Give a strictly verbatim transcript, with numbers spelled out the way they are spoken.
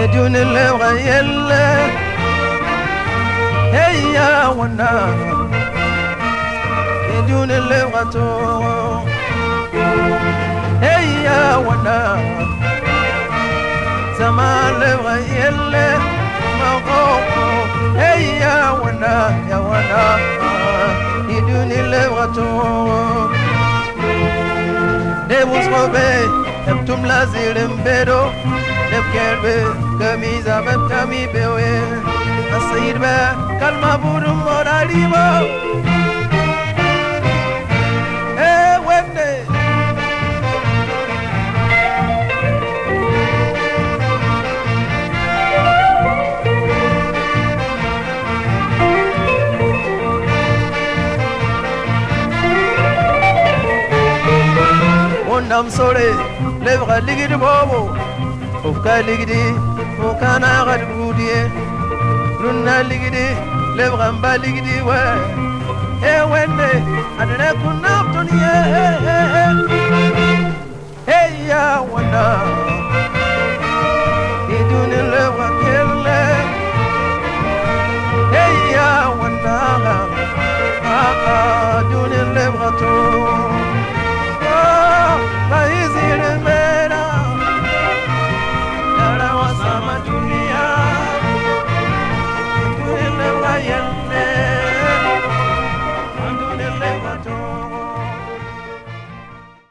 يدون الغيل هيا ونا يدون الغتو هيا ونا زمان الغيل مغوكو هيا ونا يا ونا يدون الغتو نبوس غبي نبتم لازيرم بيرو نبكربي كميزة ببتمي بيوي الصير با كلمة بورم مراريبو ايه ويبني ونام سوري لبغى لقيد بابو وفكا لقيدي وكانا غد بودي لنا لقيدي لبغى مبا لقيدي وين ايه وين انا كنا بطنيا